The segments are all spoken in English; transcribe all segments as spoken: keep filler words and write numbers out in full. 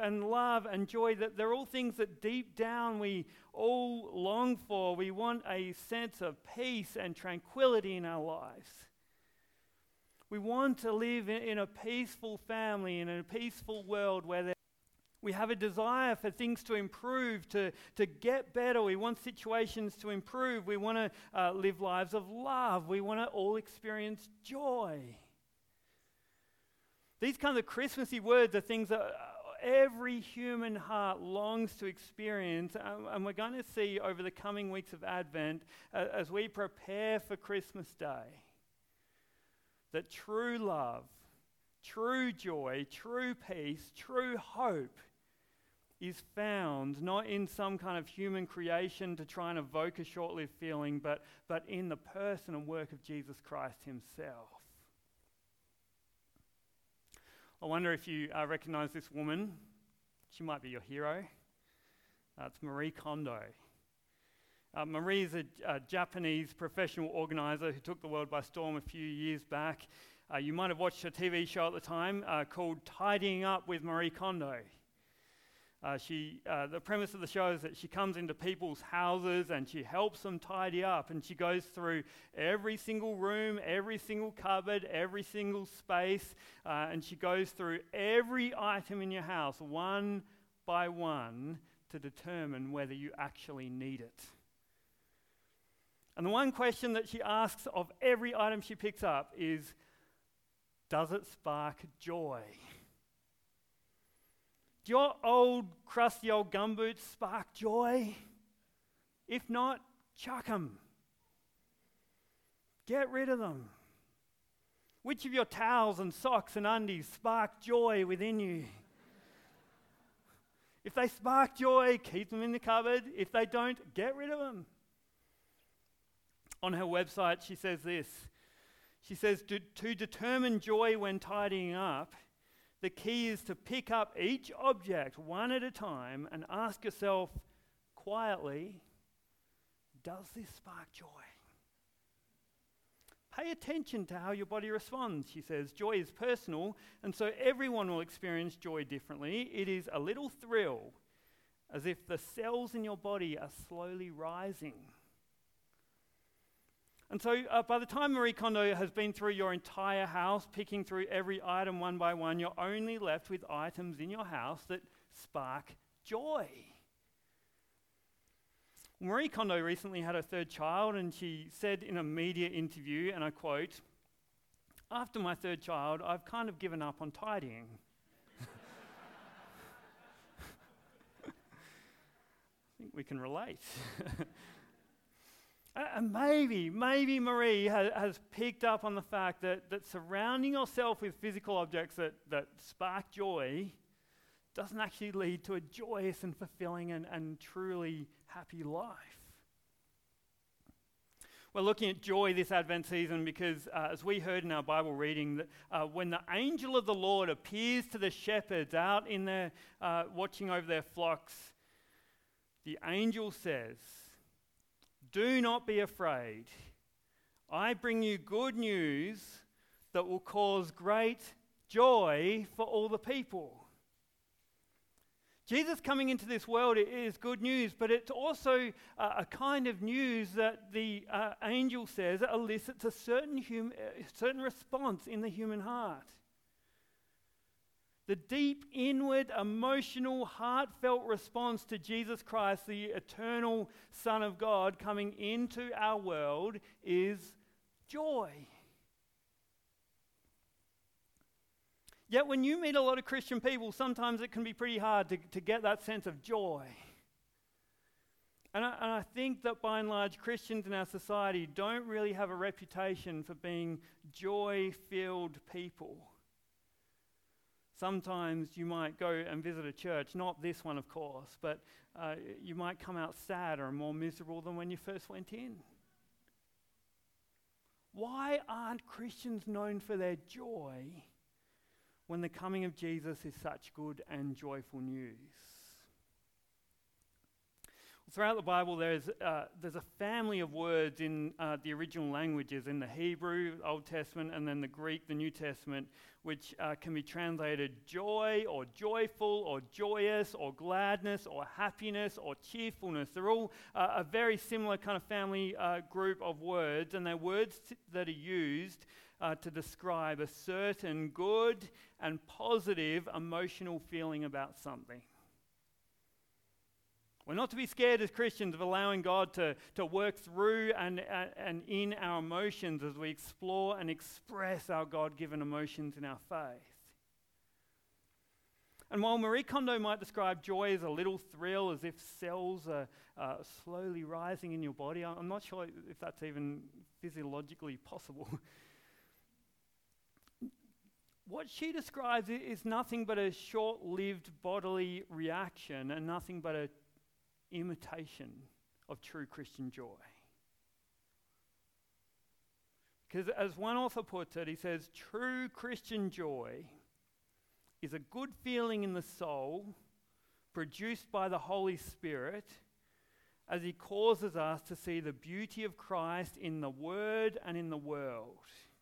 and love and joy, that they're all things that deep down we all long for. We want a sense of peace and tranquility in our lives. We want to live in, in a peaceful family, in a peaceful world where there, we have a desire for things to improve, to, to get better. We want situations to improve. We want to uh, live lives of love. We want to all experience joy. These kind of Christmassy words are things that every human heart longs to experience, um, and we're going to see over the coming weeks of Advent uh, as we prepare for Christmas Day, that true love, true joy, true peace, true hope is found not in some kind of human creation to try and evoke a short-lived feeling, but, but in the person and work of Jesus Christ himself. I wonder if you uh, recognize this woman. She might be your hero. Uh, it's Marie Kondo. Uh, Marie is a, a Japanese professional organizer who took the world by storm a few years back. Uh, you might have watched a T V show at the time uh, called Tidying Up with Marie Kondo. Uh, she, uh, the premise of the show is that she comes into people's houses and she helps them tidy up, and she goes through every single room, every single cupboard, every single space, uh, and she goes through every item in your house one by one to determine whether you actually need it. And the one question that she asks of every item she picks up is, does it spark joy? Do your old, crusty old gumboots spark joy? If not, chuck them. Get rid of them. Which of your towels and socks and undies spark joy within you? If they spark joy, keep them in the cupboard. If they don't, get rid of them. On her website, she says this. She says, to, to determine joy when tidying up, the key is to pick up each object one at a time and ask yourself quietly, does this spark joy? Pay attention to how your body responds, she says. Joy is personal, and so everyone will experience joy differently. It is a little thrill, as if the cells in your body are slowly rising. And so uh, by the time Marie Kondo has been through your entire house, picking through every item one by one, you're only left with items in your house that spark joy. Marie Kondo recently had her third child, and she said in a media interview, and I quote, "After my third child, I've kind of given up on tidying." I think we can relate. And maybe, maybe Marie has, has picked up on the fact that, that surrounding yourself with physical objects that, that spark joy doesn't actually lead to a joyous and fulfilling and, and truly happy life. We're looking at joy this Advent season because, uh, as we heard in our Bible reading, that uh, when the angel of the Lord appears to the shepherds out in their uh, watching over their flocks, the angel says, "Do not be afraid. I bring you good news that will cause great joy for all the people." Jesus coming into this world is good news, but it's also uh, a kind of news that the uh, angel says elicits a certain, hum- a certain response in the human heart. The deep, inward, emotional, heartfelt response to Jesus Christ, the eternal Son of God, coming into our world is joy. Yet when you meet a lot of Christian people, sometimes it can be pretty hard to, to get that sense of joy. And I, and I think that by and large, Christians in our society don't really have a reputation for being joy-filled people. Sometimes you might go and visit a church, not this one of course, but uh, you might come out sadder and more miserable than when you first went in. Why aren't Christians known for their joy when the coming of Jesus is such good and joyful news? Throughout the Bible, there's, uh, there's a family of words in uh, the original languages, in the Hebrew, Old Testament, and then the Greek, the New Testament, which uh, can be translated joy, or joyful, or joyous, or gladness, or happiness, or cheerfulness. They're all uh, a very similar kind of family uh, group of words, and they're words t- that are used uh, to describe a certain good and positive emotional feeling about something. We're not to be scared as Christians of allowing God to, to work through and, uh, and in our emotions as we explore and express our God-given emotions in our faith. And while Marie Kondo might describe joy as a little thrill, as if cells are uh, slowly rising in your body, I'm not sure if that's even physiologically possible. What she describes is nothing but a short-lived bodily reaction and nothing but a imitation of true Christian joy. Because as one author puts it, he says, true Christian joy is a good feeling in the soul produced by the Holy Spirit as he causes us to see the beauty of Christ in the Word and in the world.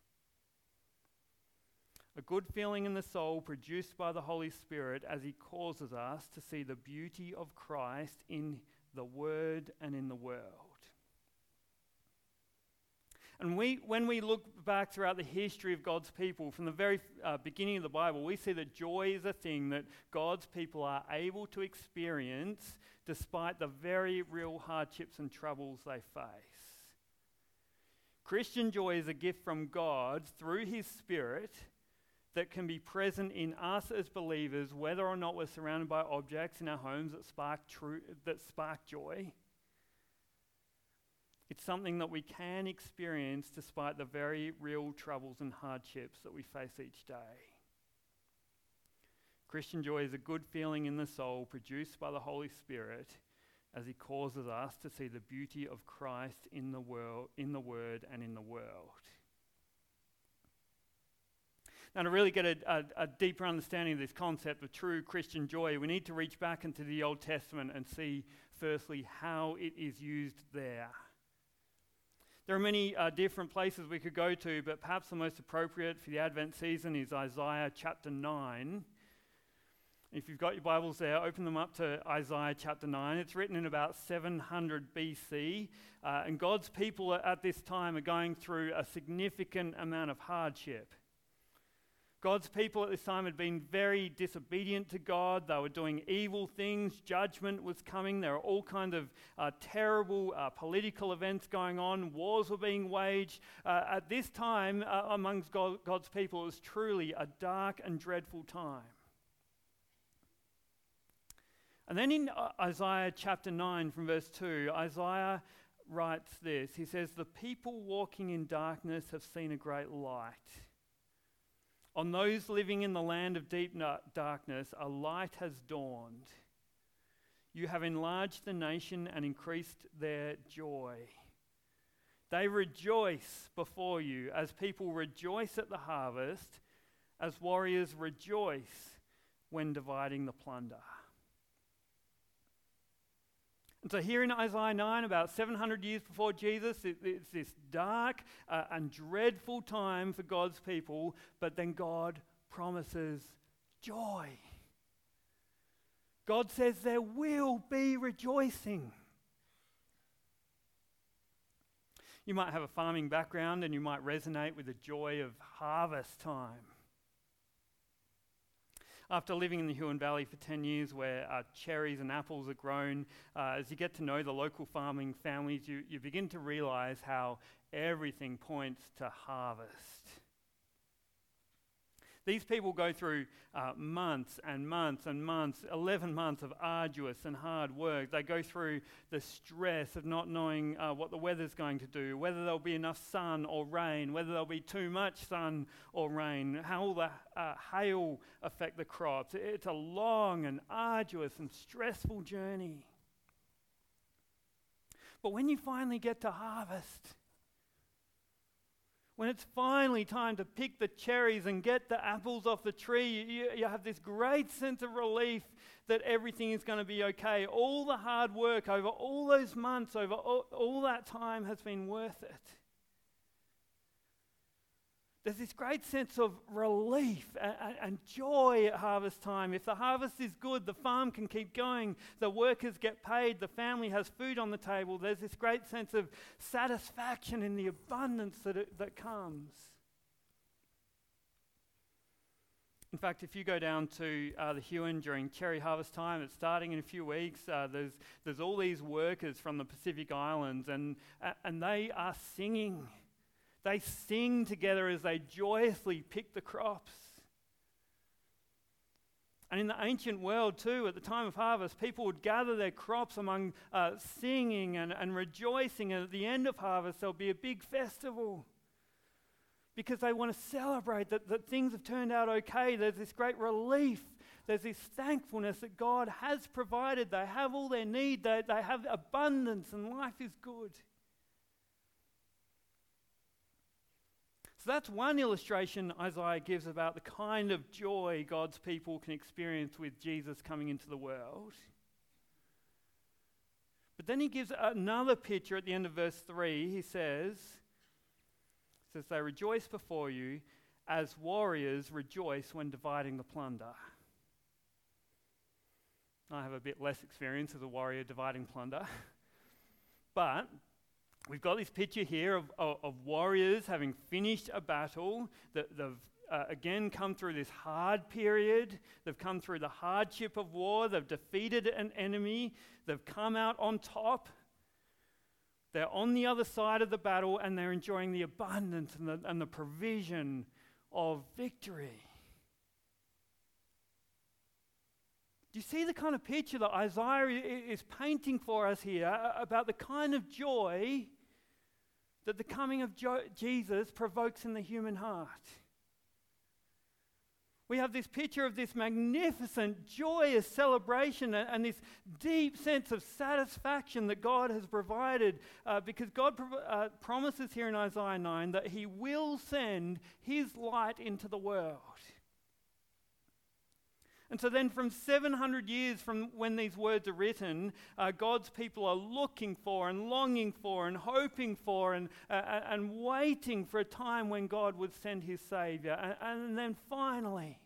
A good feeling in the soul produced by the Holy Spirit as he causes us to see the beauty of Christ in the Word and in the world. And we, when we look back throughout the history of God's people, from the very uh, beginning of the Bible, we see that joy is a thing that God's people are able to experience despite the very real hardships and troubles they face. Christian joy is a gift from God through his Spirit that can be present in us as believers, whether or not we're surrounded by objects in our homes that spark true, that spark joy. It's something that we can experience despite the very real troubles and hardships that we face each day. Christian joy is a good feeling in the soul produced by the Holy Spirit as he causes us to see the beauty of Christ in the world, in the Word and in the world. Now, to really get a, a, a deeper understanding of this concept of true Christian joy, we need to reach back into the Old Testament and see, firstly, how it is used there. There are many uh, different places we could go to, but perhaps the most appropriate for the Advent season is Isaiah chapter nine. If you've got your Bibles there, open them up to Isaiah chapter nine. It's written in about seven hundred B C, uh, and God's people at this time are going through a significant amount of hardship. God's people at this time had been very disobedient to God. They were doing evil things. Judgment was coming. There were all kinds of uh, terrible uh, political events going on. Wars were being waged. Uh, at this time, uh, amongst God, God's people, it was truly a dark and dreadful time. And then in uh, Isaiah chapter nine from verse two, Isaiah writes this. He says, "The people walking in darkness have seen a great light. On those living in the land of deep na- darkness, a light has dawned. You have enlarged the nation and increased their joy. They rejoice before you as people rejoice at the harvest, as warriors rejoice when dividing the plunder." And so here in Isaiah nine, about seven hundred years before Jesus, it, it's this dark uh, and dreadful time for God's people, but then God promises joy. God says there will be rejoicing. You might have a farming background and you might resonate with the joy of harvest time. After living in the Huon Valley for ten years where uh, cherries and apples are grown, uh, as you get to know the local farming families, you, you begin to realize how everything points to harvest. These people go through uh, months and months and months, eleven months of arduous and hard work. They go through the stress of not knowing uh, what the weather's going to do, whether there'll be enough sun or rain, whether there'll be too much sun or rain, how will the uh, hail affect the crops. It's a long and arduous and stressful journey. But when you finally get to harvest, When it's finally time to pick the cherries and get the apples off the tree, you, you have this great sense of relief that everything is going to be okay. All the hard work over all those months, over all, all that time has been worth it. There's this great sense of relief and, and joy at harvest time. If the harvest is good, the farm can keep going, the workers get paid, the family has food on the table. There's this great sense of satisfaction in the abundance that, it, that comes. In fact, if you go down to uh, the Huon during cherry harvest time, it's starting in a few weeks, uh, there's, there's all these workers from the Pacific Islands, and, uh, and they are singing. They sing together as they joyously pick the crops. And in the ancient world too, at the time of harvest, people would gather their crops among uh, singing and, and rejoicing. And at the end of harvest, there'll be a big festival because they want to celebrate that, that things have turned out okay. There's this great relief. There's this thankfulness that God has provided. They have all their need. They, they have abundance and life is good. So that's one illustration Isaiah gives about the kind of joy God's people can experience with Jesus coming into the world. But then he gives another picture at the end of verse three. He says, says, they rejoice before you as warriors rejoice when dividing the plunder. I have a bit less experience as a warrior dividing plunder. But we've got this picture here of, of, of warriors having finished a battle. That they've uh, again come through this hard period. They've come through the hardship of war. They've defeated an enemy. They've come out on top. They're on the other side of the battle and they're enjoying the abundance and the, and the provision of victory. Do you see the kind of picture that Isaiah is painting for us here about the kind of joy that the coming of jo- Jesus provokes in the human heart? We have this picture of this magnificent, joyous celebration and, and this deep sense of satisfaction that God has provided uh, because God prov- uh, promises here in Isaiah nine that he will send his light into the world. And so then from seven hundred years from when these words are written, uh, God's people are looking for and longing for and hoping for and, uh, and waiting for a time when God would send his Savior. And, and then finally,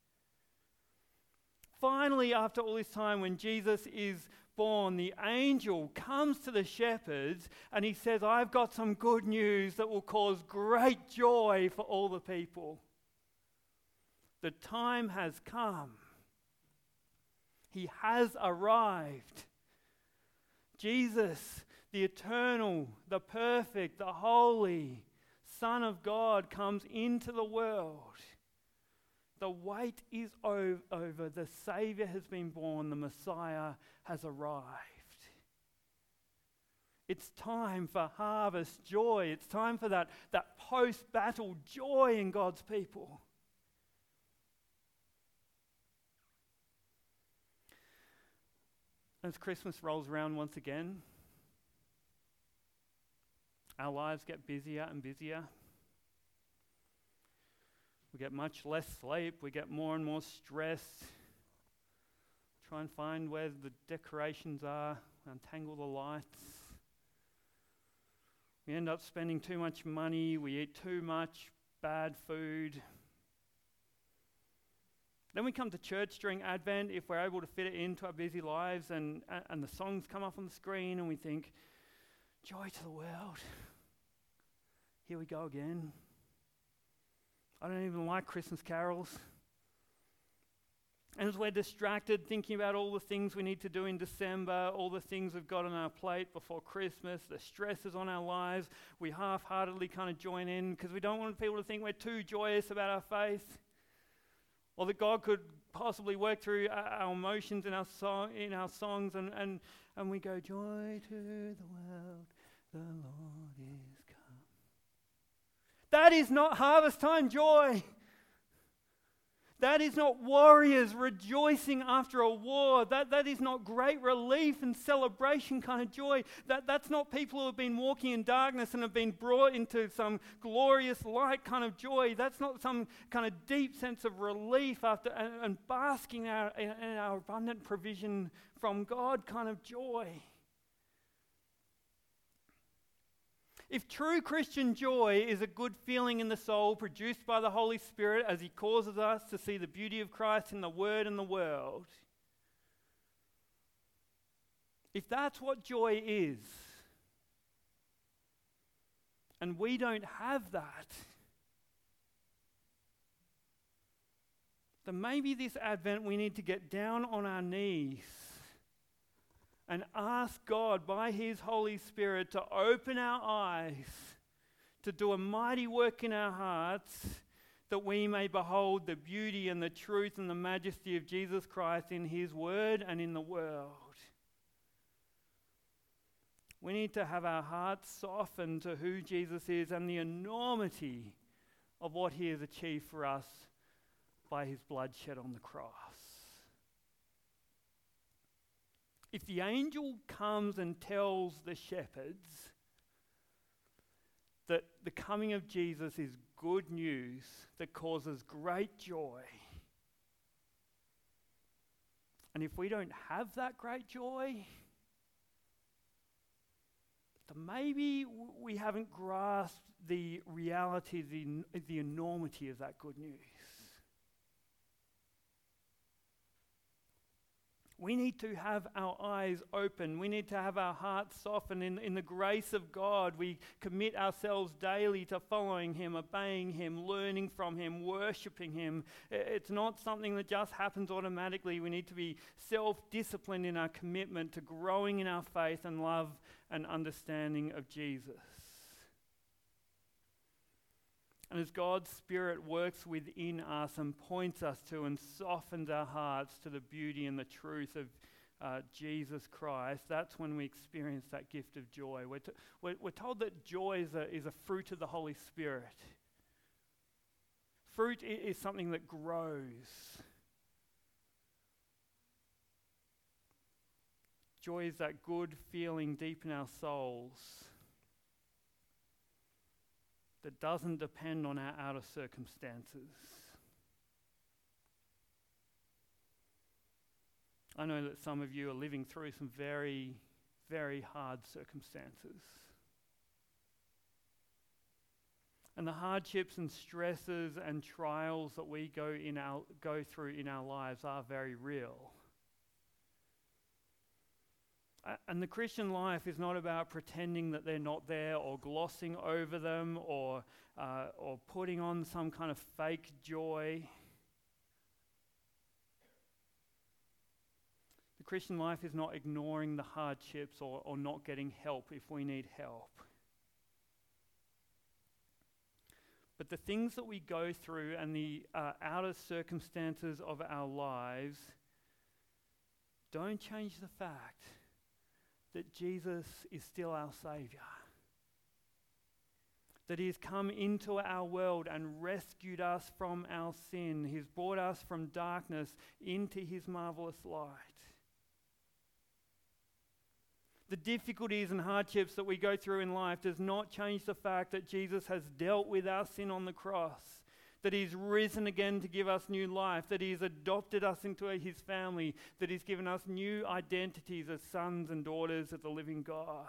finally after all this time when Jesus is born, the angel comes to the shepherds and he says, I've got some good news that will cause great joy for all the people. The time has come. He has arrived. Jesus, the eternal, the perfect, the holy Son of God comes into the world. The wait is o- over. The Savior has been born. The Messiah has arrived. It's time for harvest joy. It's time for that, that post-battle joy in God's people. As Christmas rolls around once again, our lives get busier and busier. We get much less sleep. We get more and more stressed. Try and find where the decorations are, untangle the lights. We end up spending too much money. We eat too much bad food. Then we come to church during Advent if we're able to fit it into our busy lives and, and the songs come up on the screen and we think, joy to the world. Here we go again. I don't even like Christmas carols. And as we're distracted thinking about all the things we need to do in December, all the things we've got on our plate before Christmas, the stresses on our lives, we half-heartedly kind of join in because we don't want people to think we're too joyous about our faith. Or that God could possibly work through our emotions in our song, in our songs, and, and, and we go, joy to the world, the Lord is come. That is not harvest time joy. That is not warriors rejoicing after a war. That, that is not great relief and celebration kind of joy. That, that's not people who have been walking in darkness and have been brought into some glorious light kind of joy. That's not some kind of deep sense of relief after and, and basking in our, in, in our abundant provision from God kind of joy. If true Christian joy is a good feeling in the soul produced by the Holy Spirit as He causes us to see the beauty of Christ in the Word and the world, if that's what joy is, and we don't have that, then maybe this Advent we need to get down on our knees and ask God by His Holy Spirit to open our eyes, to do a mighty work in our hearts, that we may behold the beauty and the truth and the majesty of Jesus Christ in His Word and in the world. We need to have our hearts softened to who Jesus is and the enormity of what He has achieved for us by His blood shed on the cross. If the angel comes and tells the shepherds that the coming of Jesus is good news that causes great joy, and if we don't have that great joy, then maybe we haven't grasped the reality, the, the enormity of that good news. We need to have our eyes open. We need to have our hearts softened. In, in the grace of God, we commit ourselves daily to following Him, obeying Him, learning from Him, worshipping Him. It's not something that just happens automatically. We need to be self-disciplined in our commitment to growing in our faith and love and understanding of Jesus. And as God's Spirit works within us and points us to and softens our hearts to the beauty and the truth of uh, Jesus Christ, that's when we experience that gift of joy. We're, to, we're, we're told that joy is a, is a fruit of the Holy Spirit. Fruit is something that grows. Joy is that good feeling deep in our souls that doesn't depend on our outer circumstances. I know that some of you are living through some very, very hard circumstances. And the hardships and stresses and trials that we go in our go through in our lives are very real. And the Christian life is not about pretending that they're not there or glossing over them or uh, or putting on some kind of fake joy. The Christian life is not ignoring the hardships or, or not getting help if we need help. But the things that we go through and the uh, outer circumstances of our lives don't change the fact that Jesus is still our Saviour. That He has come into our world and rescued us from our sin. He's brought us from darkness into His marvelous light. The difficulties and hardships that we go through in life does not change the fact that Jesus has dealt with our sin on the cross. That He's risen again to give us new life, that He's adopted us into His family, that He's given us new identities as sons and daughters of the living God.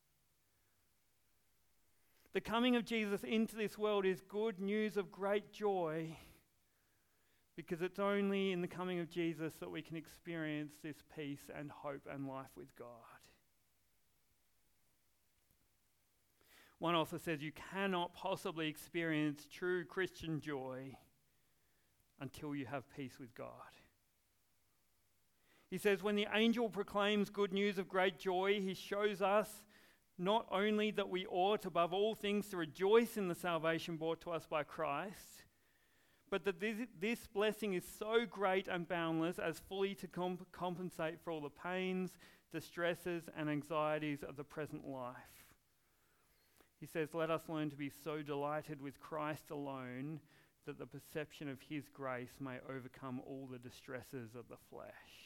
The coming of Jesus into this world is good news of great joy, because it's only in the coming of Jesus that we can experience this peace and hope and life with God. One author says you cannot possibly experience true Christian joy until you have peace with God. He says when the angel proclaims good news of great joy, he shows us not only that we ought above all things to rejoice in the salvation brought to us by Christ, but that this, this blessing is so great and boundless as fully to comp- compensate for all the pains, distresses, and anxieties of the present life. He says, let us learn to be so delighted with Christ alone that the perception of his grace may overcome all the distresses of the flesh.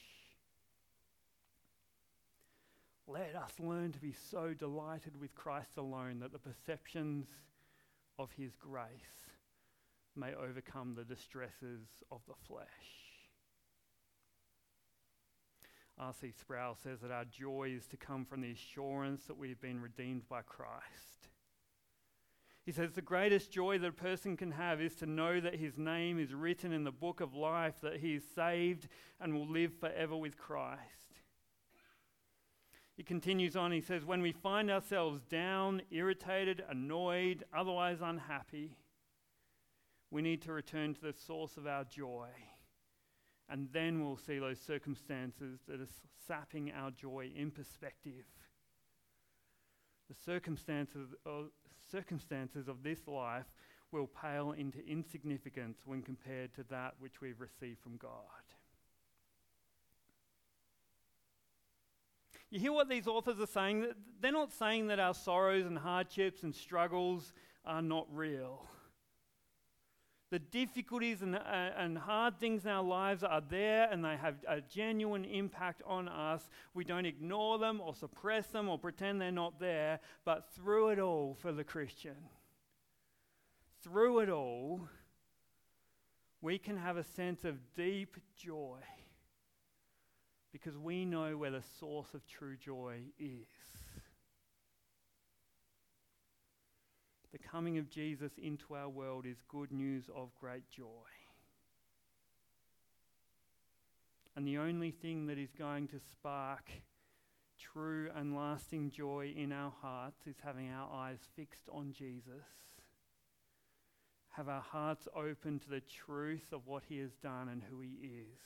Let us learn to be so delighted with Christ alone that the perceptions of his grace may overcome the distresses of the flesh. R C Sproul says that our joy is to come from the assurance that we have been redeemed by Christ. He says the greatest joy that a person can have is to know that his name is written in the book of life, that he is saved and will live forever with Christ. He continues on, he says, when we find ourselves down, irritated, annoyed, otherwise unhappy, we need to return to the source of our joy. And then we'll see those circumstances that are sapping our joy in perspective. The circumstances of, circumstances of this life will pale into insignificance when compared to that which we've received from God. You hear what these authors are saying? They're not saying that our sorrows and hardships and struggles are not real. The difficulties and, uh, and hard things in our lives are there, and they have a genuine impact on us. We don't ignore them or suppress them or pretend they're not there, but through it all, for the Christian, through it all, we can have a sense of deep joy because we know where the source of true joy is. The coming of Jesus into our world is good news of great joy. And the only thing that is going to spark true and lasting joy in our hearts is having our eyes fixed on Jesus. Have our hearts open to the truth of what he has done and who he is.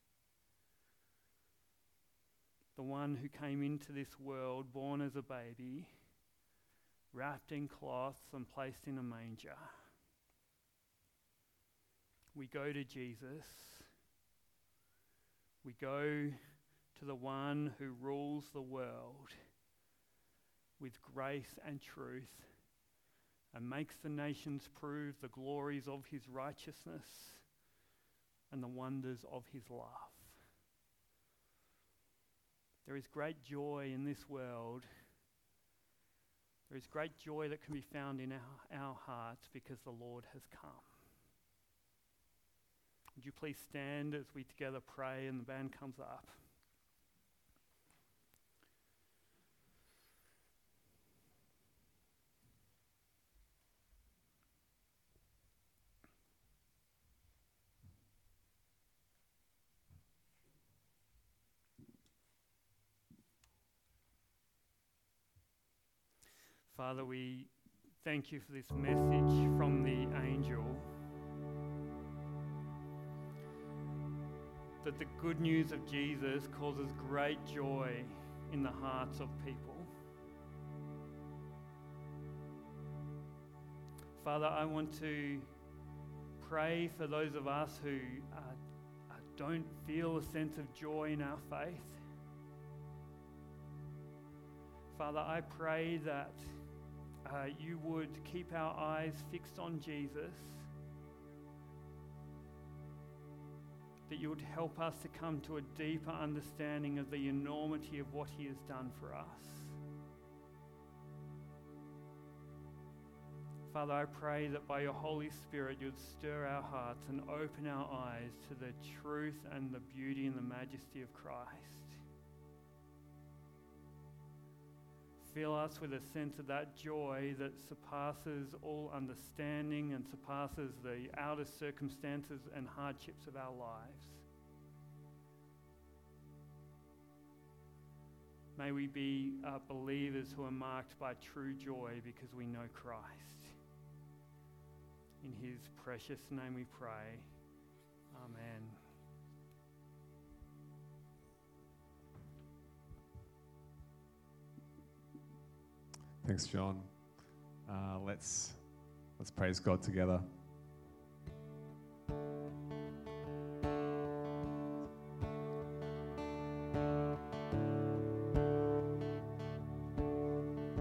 The one who came into this world born as a baby, wrapped in cloths and placed in a manger. We go to Jesus. We go to the one who rules the world with grace and truth and makes the nations prove the glories of his righteousness and the wonders of his love. There is great joy in this world. There is great joy that can be found in our, our hearts because the Lord has come. Would you please stand as we together pray and the band comes up? Father, we thank you for this message from the angel, that the good news of Jesus causes great joy in the hearts of people. Father, I want to pray for those of us who uh, uh, don't feel a sense of joy in our faith. Father, I pray that Uh, you would keep our eyes fixed on Jesus, that you would help us to come to a deeper understanding of the enormity of what he has done for us. Father, I pray that by your Holy Spirit you would stir our hearts and open our eyes to the truth and the beauty and the majesty of Christ. Fill us with a sense of that joy that surpasses all understanding and surpasses the outer circumstances and hardships of our lives. May we be uh, believers who are marked by true joy because we know Christ. In his precious name we pray. Amen. Thanks, John. Uh, let's let's praise God together.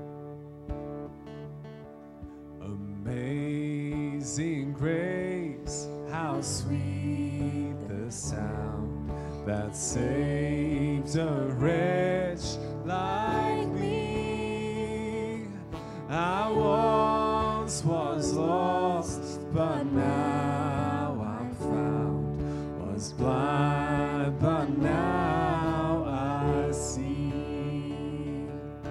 Amazing grace, sweet the sound that saved a wretch like me. I once was lost, but now I'm found. Was blind, but now I see.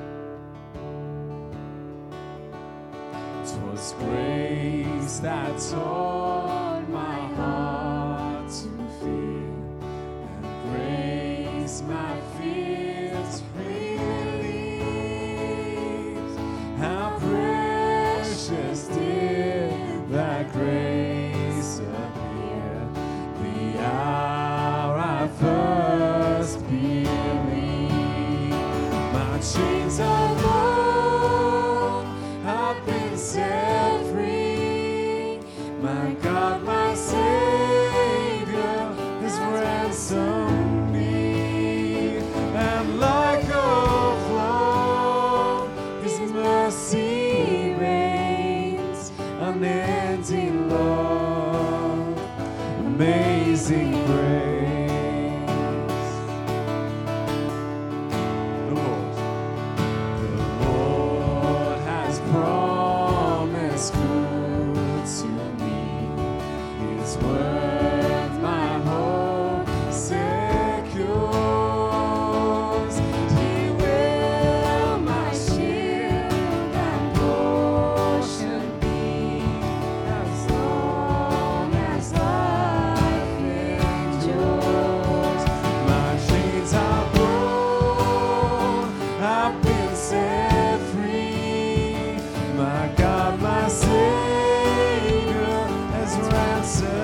'Twas grace that taught my heart to fear, and grace my fears relieved. How precious did that grace appear, the hour I first believed. My chains are gone, I've been set free. My God, my Savior has ransomed me, and like a flow, His mercy reigns, unending love, amazing grace. The Lord, the Lord has promised good to me. His word my hope secures. He will my shield and portion be, as long as life endures. My chains are broken, I've been set free. My God, my Savior has ransomed